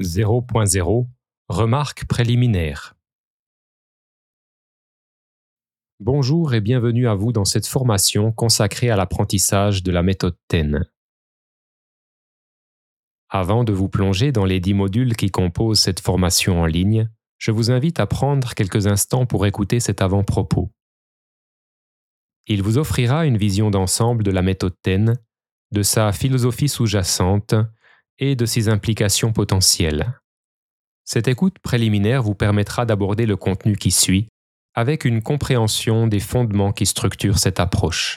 0.0 Remarques préliminaires. Bonjour et bienvenue à vous dans cette formation consacrée à l'apprentissage de la méthode TEN. Avant de vous plonger dans les 10 modules qui composent cette formation en ligne, je vous invite à prendre quelques instants pour écouter cet avant-propos. Il vous offrira une vision d'ensemble de la méthode TEN, de sa philosophie sous-jacente et de ses implications potentielles. Cette écoute préliminaire vous permettra d'aborder le contenu qui suit avec une compréhension des fondements qui structurent cette approche.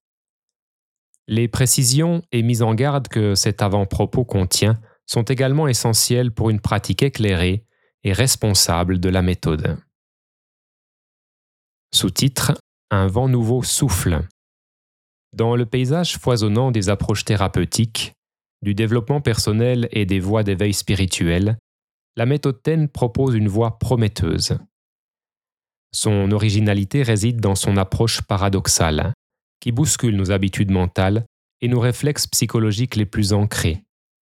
Les précisions et mises en garde que cet avant-propos contient sont également essentielles pour une pratique éclairée et responsable de la méthode. Sous-titre : Un vent nouveau souffle. Dans le paysage foisonnant des approches thérapeutiques, du développement personnel et des voies d'éveil spirituel, la méthode TEN propose une voie prometteuse. Son originalité réside dans son approche paradoxale, qui bouscule nos habitudes mentales et nos réflexes psychologiques les plus ancrés.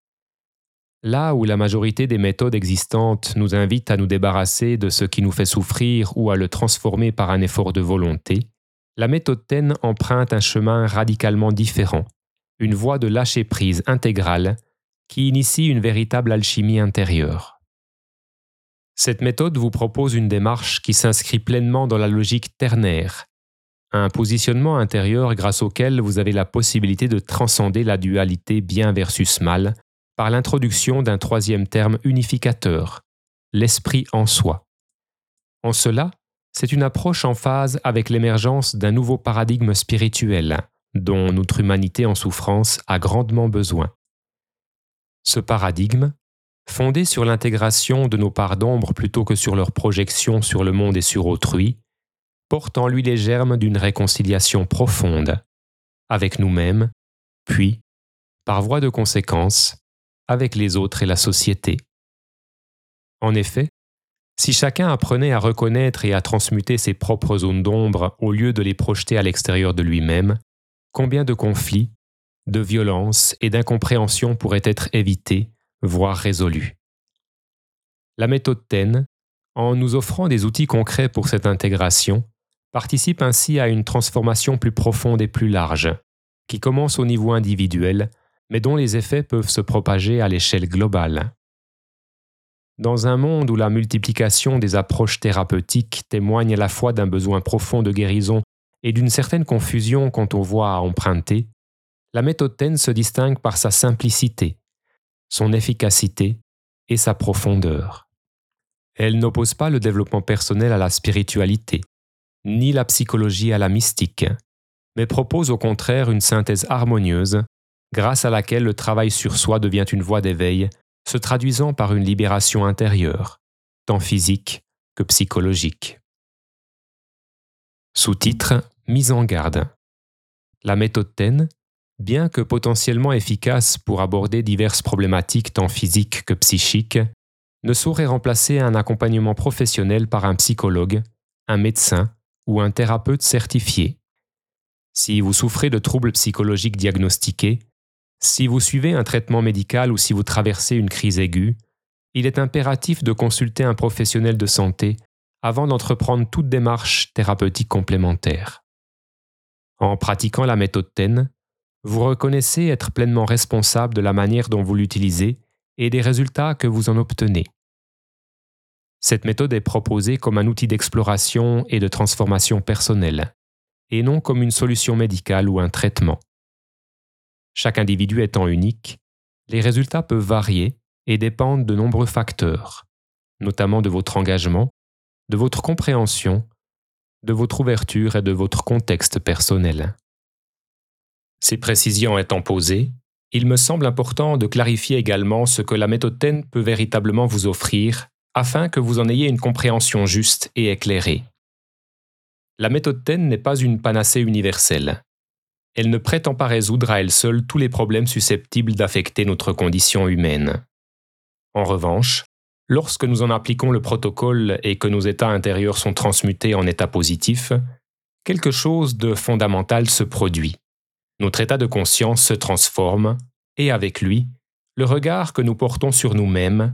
Là où la majorité des méthodes existantes nous invitent à nous débarrasser de ce qui nous fait souffrir ou à le transformer par un effort de volonté, la méthode TEN emprunte un chemin radicalement différent, une voie de lâcher-prise intégrale qui initie une véritable alchimie intérieure. Cette méthode vous propose une démarche qui s'inscrit pleinement dans la logique ternaire, un positionnement intérieur grâce auquel vous avez la possibilité de transcender la dualité bien versus mal par l'introduction d'un troisième terme unificateur, l'esprit en soi. En cela, c'est une approche en phase avec l'émergence d'un nouveau paradigme spirituel dont notre humanité en souffrance a grandement besoin. Ce paradigme, fondé sur l'intégration de nos parts d'ombre plutôt que sur leur projection sur le monde et sur autrui, porte en lui les germes d'une réconciliation profonde, avec nous-mêmes, puis, par voie de conséquence, avec les autres et la société. En effet, si chacun apprenait à reconnaître et à transmuter ses propres zones d'ombre au lieu de les projeter à l'extérieur de lui-même, combien de conflits, de violences et d'incompréhensions pourraient être évités, voire résolus. La méthode TEN, en nous offrant des outils concrets pour cette intégration, participe ainsi à une transformation plus profonde et plus large, qui commence au niveau individuel, mais dont les effets peuvent se propager à l'échelle globale. Dans un monde où la multiplication des approches thérapeutiques témoigne à la fois d'un besoin profond de guérison et d'une certaine confusion quant aux voies à emprunter, la méthode TEN se distingue par sa simplicité, son efficacité et sa profondeur. Elle n'oppose pas le développement personnel à la spiritualité, ni la psychologie à la mystique, mais propose au contraire une synthèse harmonieuse, grâce à laquelle le travail sur soi devient une voie d'éveil, se traduisant par une libération intérieure, tant physique que psychologique. Sous-titre : Mise en garde. La méthode TEN, bien que potentiellement efficace pour aborder diverses problématiques tant physiques que psychiques, ne saurait remplacer un accompagnement professionnel par un psychologue, un médecin ou un thérapeute certifié. Si vous souffrez de troubles psychologiques diagnostiqués, si vous suivez un traitement médical ou si vous traversez une crise aiguë, il est impératif de consulter un professionnel de santé avant d'entreprendre toute démarche thérapeutique complémentaire. En pratiquant la méthode TEN, vous reconnaissez être pleinement responsable de la manière dont vous l'utilisez et des résultats que vous en obtenez. Cette méthode est proposée comme un outil d'exploration et de transformation personnelle, et non comme une solution médicale ou un traitement. Chaque individu étant unique, les résultats peuvent varier et dépendent de nombreux facteurs, notamment de votre engagement, de votre compréhension, de votre ouverture et de votre contexte personnel. Ces précisions étant posées, il me semble important de clarifier également ce que la méthode TEN peut véritablement vous offrir afin que vous en ayez une compréhension juste et éclairée. La méthode TEN n'est pas une panacée universelle. Elle ne prétend pas résoudre à elle seule tous les problèmes susceptibles d'affecter notre condition humaine. En revanche, lorsque nous en appliquons le protocole et que nos états intérieurs sont transmutés en états positifs, quelque chose de fondamental se produit. Notre état de conscience se transforme et avec lui, le regard que nous portons sur nous-mêmes,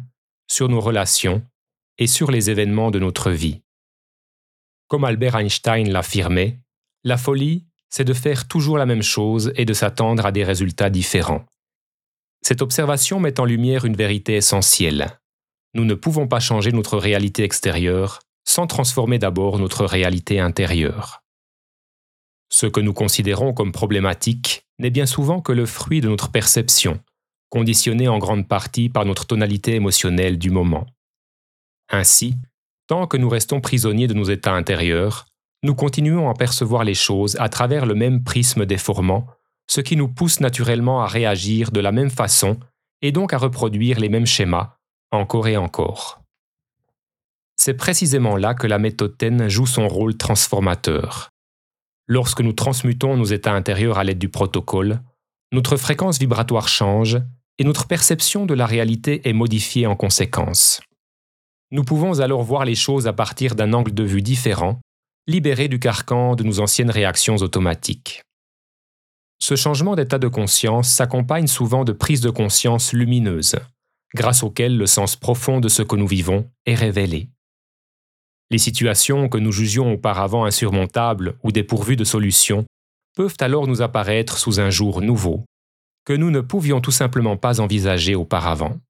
sur nos relations et sur les événements de notre vie. Comme Albert Einstein l'affirmait, la folie, c'est de faire toujours la même chose et de s'attendre à des résultats différents. Cette observation met en lumière une vérité essentielle. Nous ne pouvons pas changer notre réalité extérieure sans transformer d'abord notre réalité intérieure. Ce que nous considérons comme problématique n'est bien souvent que le fruit de notre perception, conditionnée en grande partie par notre tonalité émotionnelle du moment. Ainsi, tant que nous restons prisonniers de nos états intérieurs, nous continuons à percevoir les choses à travers le même prisme déformant, ce qui nous pousse naturellement à réagir de la même façon et donc à reproduire les mêmes schémas, encore et encore. C'est précisément là que la méthode TEN joue son rôle transformateur. Lorsque nous transmutons nos états intérieurs à l'aide du protocole, notre fréquence vibratoire change et notre perception de la réalité est modifiée en conséquence. Nous pouvons alors voir les choses à partir d'un angle de vue différent, libérés du carcan de nos anciennes réactions automatiques. Ce changement d'état de conscience s'accompagne souvent de prises de conscience lumineuses, grâce auxquelles le sens profond de ce que nous vivons est révélé. Les situations que nous jugions auparavant insurmontables ou dépourvues de solutions peuvent alors nous apparaître sous un jour nouveau, que nous ne pouvions tout simplement pas envisager auparavant.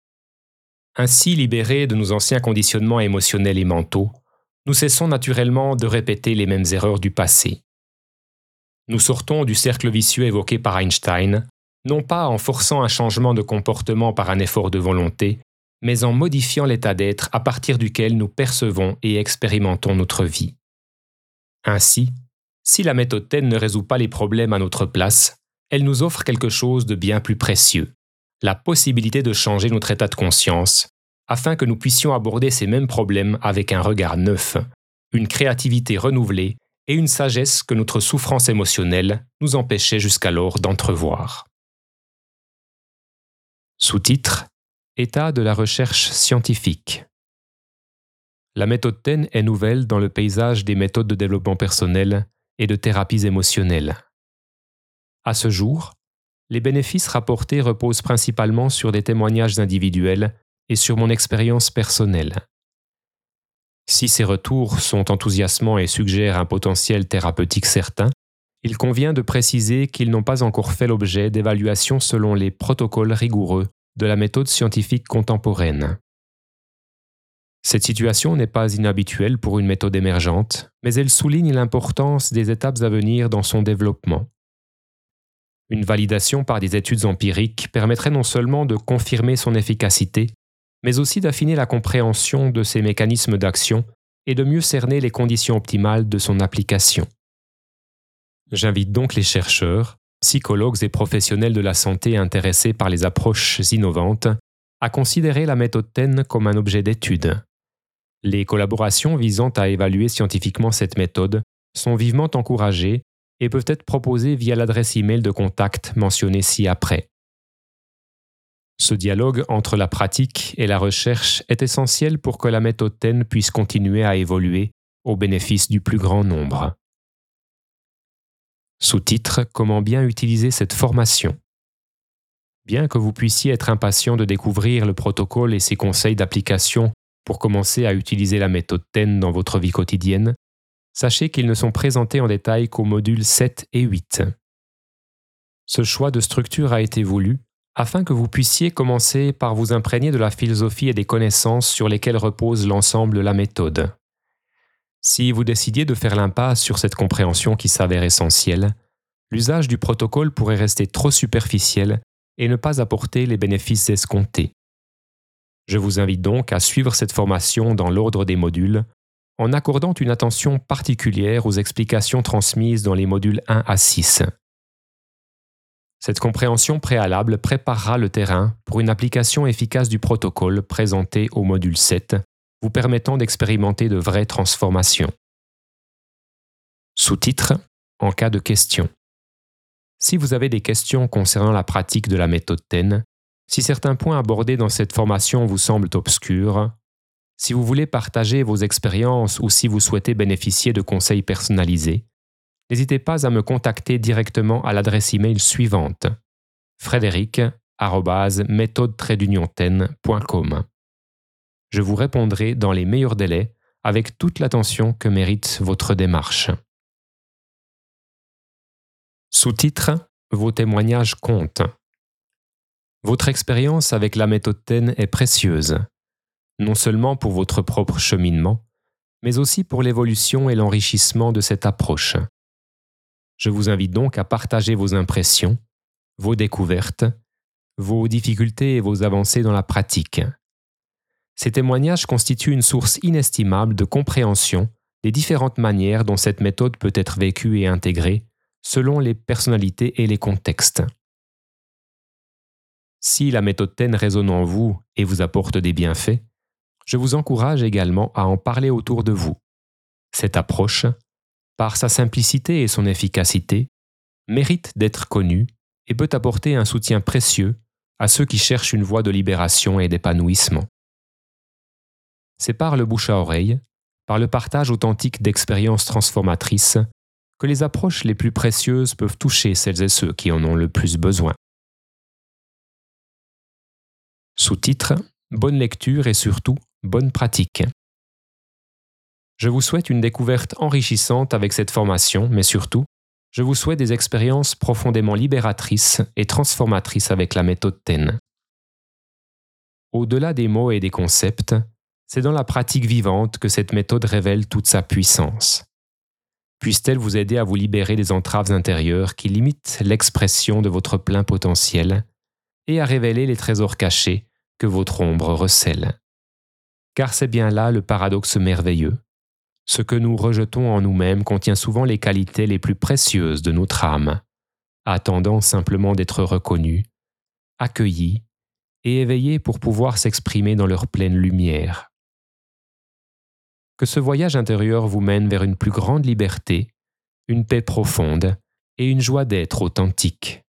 Ainsi libérés de nos anciens conditionnements émotionnels et mentaux, nous cessons naturellement de répéter les mêmes erreurs du passé. Nous sortons du cercle vicieux évoqué par Einstein, non pas en forçant un changement de comportement par un effort de volonté, mais en modifiant l'état d'être à partir duquel nous percevons et expérimentons notre vie. Ainsi, si la méthode TEN ne résout pas les problèmes à notre place, elle nous offre quelque chose de bien plus précieux, la possibilité de changer notre état de conscience, afin que nous puissions aborder ces mêmes problèmes avec un regard neuf, une créativité renouvelée et une sagesse que notre souffrance émotionnelle nous empêchait jusqu'alors d'entrevoir. Sous-titre : État de la recherche scientifique. La méthode TEN est nouvelle dans le paysage des méthodes de développement personnel et de thérapies émotionnelles. À ce jour, les bénéfices rapportés reposent principalement sur des témoignages individuels et sur mon expérience personnelle. Si ces retours sont enthousiasmants et suggèrent un potentiel thérapeutique certain, il convient de préciser qu'ils n'ont pas encore fait l'objet d'évaluations selon les protocoles rigoureux de la méthode scientifique contemporaine. Cette situation n'est pas inhabituelle pour une méthode émergente, mais elle souligne l'importance des étapes à venir dans son développement. Une validation par des études empiriques permettrait non seulement de confirmer son efficacité, mais aussi d'affiner la compréhension de ses mécanismes d'action et de mieux cerner les conditions optimales de son application. J'invite donc les chercheurs, psychologues et professionnels de la santé intéressés par les approches innovantes à considérer la méthode TEN comme un objet d'étude. Les collaborations visant à évaluer scientifiquement cette méthode sont vivement encouragées et peuvent être proposées via l'adresse e-mail de contact mentionnée ci-après. Ce dialogue entre la pratique et la recherche est essentiel pour que la méthode TEN puisse continuer à évoluer au bénéfice du plus grand nombre. Sous-titre : Comment bien utiliser cette formation. Bien que vous puissiez être impatient de découvrir le protocole et ses conseils d'application pour commencer à utiliser la méthode TEN dans votre vie quotidienne, sachez qu'ils ne sont présentés en détail qu'aux modules 7 et 8. Ce choix de structure a été voulu afin que vous puissiez commencer par vous imprégner de la philosophie et des connaissances sur lesquelles repose l'ensemble de la méthode. Si vous décidiez de faire l'impasse sur cette compréhension qui s'avère essentielle, l'usage du protocole pourrait rester trop superficiel et ne pas apporter les bénéfices escomptés. Je vous invite donc à suivre cette formation dans l'ordre des modules, en accordant une attention particulière aux explications transmises dans les modules 1 à 6. Cette compréhension préalable préparera le terrain pour une application efficace du protocole présenté au module 7, vous permettant d'expérimenter de vraies transformations. Sous-titre : En cas de questions. Si vous avez des questions concernant la pratique de la méthode TEN, si certains points abordés dans cette formation vous semblent obscurs, si vous voulez partager vos expériences ou si vous souhaitez bénéficier de conseils personnalisés, n'hésitez pas à me contacter directement à l'adresse e-mail suivante: frédéric@méthode-ten.com. Je vous répondrai dans les meilleurs délais avec toute l'attention que mérite votre démarche. Sous-titre: Vos témoignages comptent. Votre expérience avec la méthode TEN est précieuse, non seulement pour votre propre cheminement, mais aussi pour l'évolution et l'enrichissement de cette approche. Je vous invite donc à partager vos impressions, vos découvertes, vos difficultés et vos avancées dans la pratique. Ces témoignages constituent une source inestimable de compréhension des différentes manières dont cette méthode peut être vécue et intégrée selon les personnalités et les contextes. Si la méthode TEN résonne en vous et vous apporte des bienfaits, je vous encourage également à en parler autour de vous. Cette approche, par sa simplicité et son efficacité, mérite d'être connue et peut apporter un soutien précieux à ceux qui cherchent une voie de libération et d'épanouissement. C'est par le bouche à oreille, par le partage authentique d'expériences transformatrices, que les approches les plus précieuses peuvent toucher celles et ceux qui en ont le plus besoin. Sous-titre: Bonne lecture et surtout, bonne pratique. Je vous souhaite une découverte enrichissante avec cette formation, mais surtout, je vous souhaite des expériences profondément libératrices et transformatrices avec la méthode TEN. Au-delà des mots et des concepts, c'est dans la pratique vivante que cette méthode révèle toute sa puissance. Puisse-t-elle vous aider à vous libérer des entraves intérieures qui limitent l'expression de votre plein potentiel et à révéler les trésors cachés que votre ombre recèle. Car c'est bien là le paradoxe merveilleux. Ce que nous rejetons en nous-mêmes contient souvent les qualités les plus précieuses de notre âme, attendant simplement d'être reconnues, accueillies et éveillées pour pouvoir s'exprimer dans leur pleine lumière. Que ce voyage intérieur vous mène vers une plus grande liberté, une paix profonde et une joie d'être authentique.